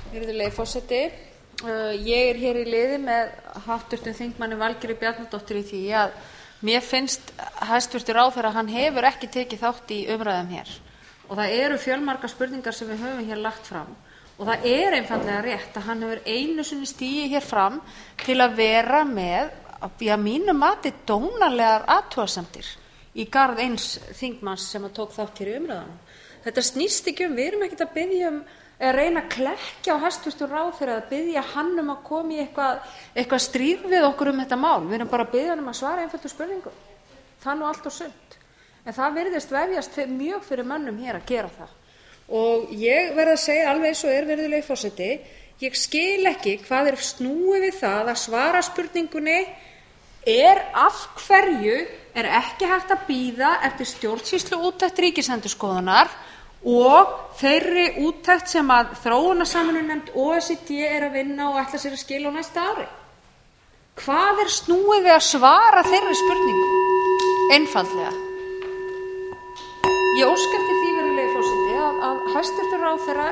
Virðulegi forseti. Ég hér í liði með háttvirtum þingmanni Valgerði Bjarnadóttur í því að mér finnst hæstvirtur ráðherra hann hefur ekki tekið þátt í umræðum hér og það eru fjölmargar spurningar sem við höfum hér lagt fram og það er einfaldlega rétt að hann hefur einu sinni stigið hér fram til að vera með, að mínu mati, dónalegar athugasemdir í garð eins þingmanns sem tók þátt hér í umræðunum. Þetta snýst ekki við erum ekkert að biðja að reyna að klekkja á hæstvirtur ráðherra að biðja hann að koma í eitthvað stríð við okkur þetta mál. Við erum bara að biðja hann að svara einföldum spurningum. Það nú allt og sumt. En það virðist vefjast mjög fyrir mönnum hér að gera það. Og ég verð að segja alveg eins og virðulegi forseti, ég skil ekki hvað snúið við það að svara spurningunni af hverju ekki hægt að bíða eftir stjórnsýsluúttekt Ríkisendurskoðunar og þeirri úttekt sem að þróunarsamvinnunefnd OECD að vinna og ætla sér að skila á næsta ári. Hvað snúið við að svara þeirri spurningu? Einfaldlega. Ég óska eftir því, virðulegi forseti, að hæstvirtur ráðherra